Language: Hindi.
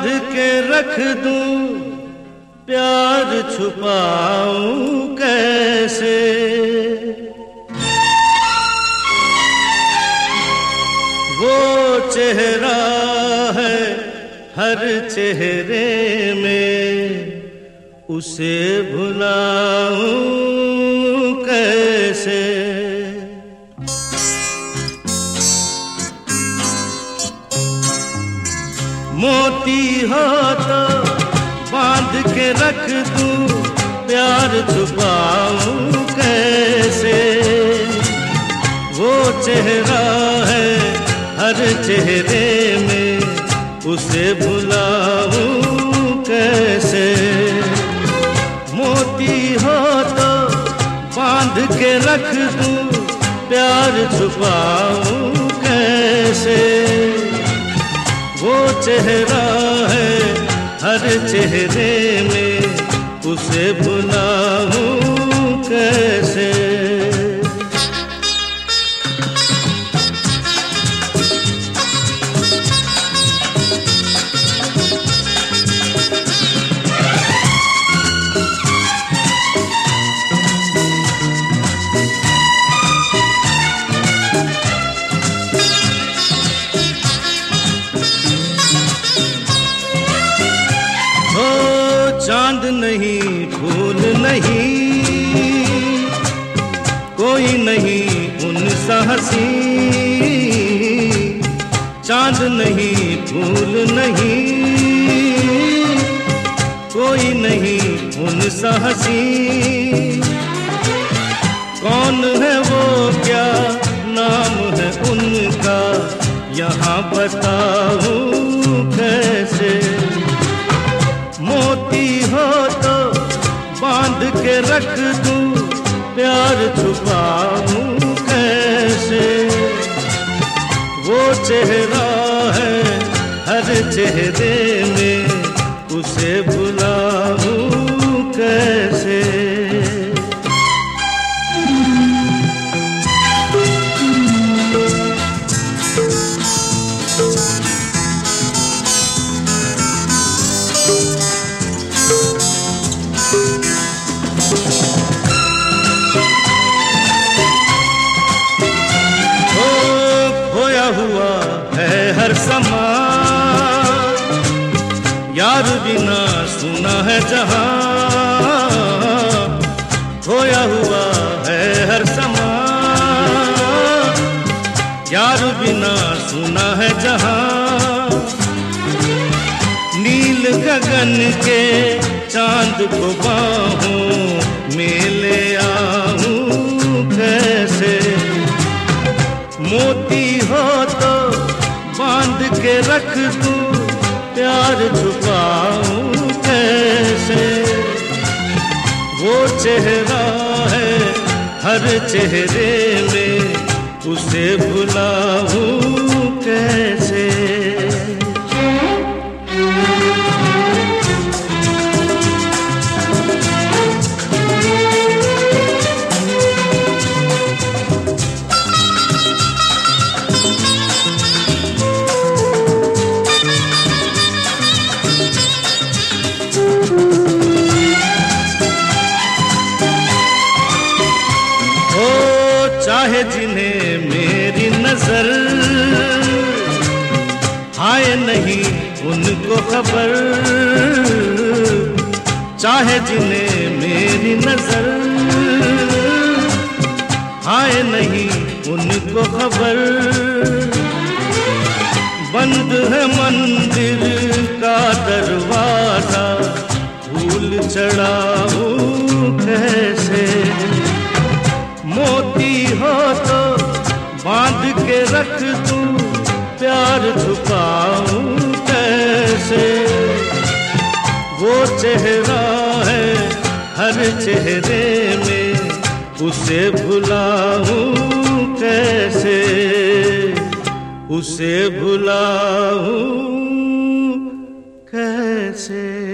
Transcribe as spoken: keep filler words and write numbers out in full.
के रख दूं, प्यार छुपाऊं कैसे। वो चेहरा है हर चेहरे में, उसे भुलाऊं कैसे। मोती हो तो बांध के रख दूं, प्यार छुपाऊं कैसे। वो चेहरा है हर चेहरे में, उसे भुलाऊं कैसे। मोती हो तो बांध के रख दूं, प्यार छुपाऊं कैसे। वो चेहरा है हर चेहरे में, उसे भुलाऊं कैसे। चांद नहीं फूल नहीं, कोई नहीं उनसा हंसी। चांद नहीं फूल नहीं, कोई नहीं उनसा हंसी। कौन है वो, क्या नाम है उनका, यहाँ बताऊं कैसे। मोती हो तो बांध के रख दूं, प्यार छुपाऊं कैसे। वो चेहरा है हर चेहरे में, उसे भुलाऊं कैसे। हुआ है हर समा, यार बिना सुना है जहां। खोया हुआ है हर समा, यार बिना सुना है जहां। नील गगन के चांद को बाहों में ले आऊं कैसे। मोती हो तो बांध के रख दूं, प्यार छुपाऊं कैसे। वो चेहरा है हर चेहरे में, उसे भुलाऊं कैसे। चाहे जिन्हें मेरी नजर, हाय नहीं उनको खबर। चाहे जिन्हें मेरी नजर, हाय नहीं उनको खबर। बंद है मंदिर का दरवाजा, भूल चढ़ाऊं कैसे। मोती हो तो बांध के रख दूं, प्यार छुपाऊं कैसे। वो चेहरा है हर चेहरे में, उसे भुलाऊं कैसे। उसे भुलाऊं कैसे।